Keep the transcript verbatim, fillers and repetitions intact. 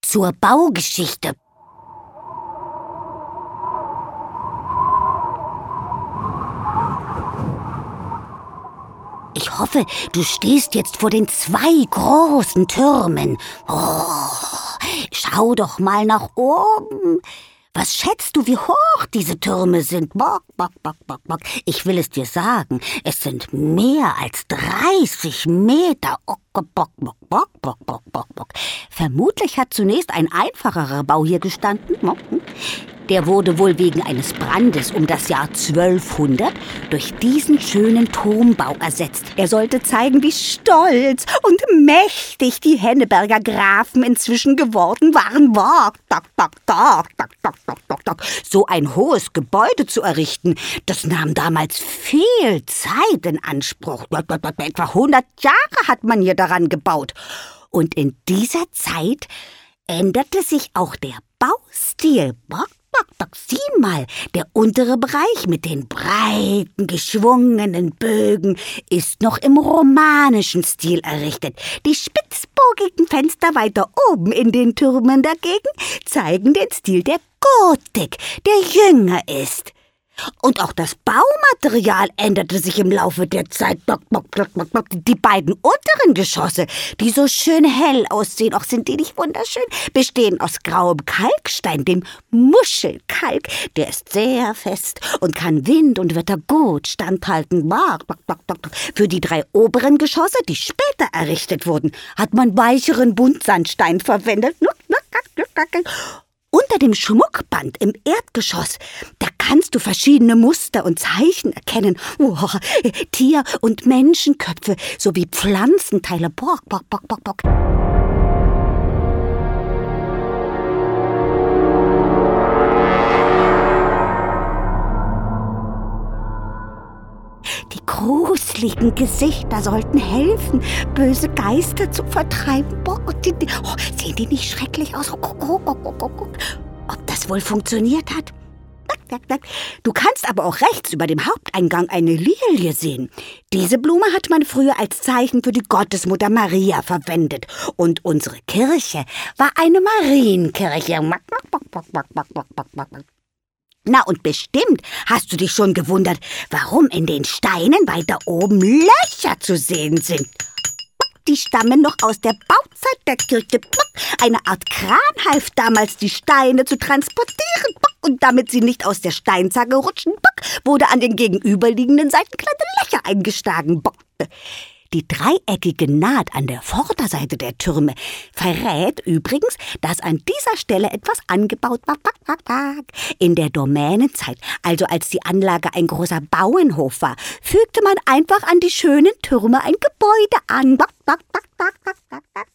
zur Baugeschichte. Ich hoffe, du stehst jetzt vor den zwei großen Türmen. Oh, schau doch mal nach oben. Was schätzt du, wie hoch diese Türme sind? Bock, bock, bock, bock, bock. Ich will es dir sagen, es sind mehr als dreißig Meter. Oh, bock, bock, bock, bock, bock, bock, bock. Vermutlich hat zunächst ein einfacherer Bau hier gestanden. Der wurde wohl wegen eines Brandes um das Jahr zwölfhundert durch diesen schönen Turmbau ersetzt. Er sollte zeigen, wie stolz und mächtig die Henneberger Grafen inzwischen geworden waren. So ein hohes Gebäude zu errichten, das nahm damals viel Zeit in Anspruch. Etwa hundert Jahre hat man hier daran gebaut. Und in dieser Zeit änderte sich auch der Baustil. Sieh mal, der untere Bereich mit den breiten, geschwungenen Bögen ist noch im romanischen Stil errichtet. Die spitzbogigen Fenster weiter oben in den Türmen dagegen zeigen den Stil der Gotik, der jünger ist. Und auch das Baumaterial änderte sich im Laufe der Zeit. Die beiden unteren Geschosse, die so schön hell aussehen, auch sind die nicht wunderschön, bestehen aus grauem Kalkstein, dem Muschelkalk. Der ist sehr fest und kann Wind und Wetter gut standhalten. Für die drei oberen Geschosse, die später errichtet wurden, hat man weicheren Buntsandstein verwendet. Unter dem Schmuckband im Erdgeschoss, da kannst du verschiedene Muster und Zeichen erkennen. Oh, Tier- und Menschenköpfe sowie Pflanzenteile. Bock, bock, bock, bock, bock. Die gruseligen Gesichter sollten helfen, böse Geister zu vertreiben. Boah, die, die, oh, sehen die nicht schrecklich aus? Oh, oh, oh, oh, oh. Ob das wohl funktioniert hat? Du kannst aber auch rechts über dem Haupteingang eine Lilie sehen. Diese Blume hat man früher als Zeichen für die Gottesmutter Maria verwendet. Und unsere Kirche war eine Marienkirche. Na, und bestimmt hast du dich schon gewundert, warum in den Steinen weiter oben Löcher zu sehen sind. Die stammen noch aus der Bauzeit der Kirche. Eine Art Kran half damals, die Steine zu transportieren. Und damit sie nicht aus der Steinzacke rutschen, wurde an den gegenüberliegenden Seiten kleine Löcher eingeschlagen. Die dreieckige Naht an der Vorderseite der Türme verrät übrigens, dass an dieser Stelle etwas angebaut war. In der Domänenzeit, also als die Anlage ein großer Bauernhof war, fügte man einfach an die schönen Türme ein Gebäude an.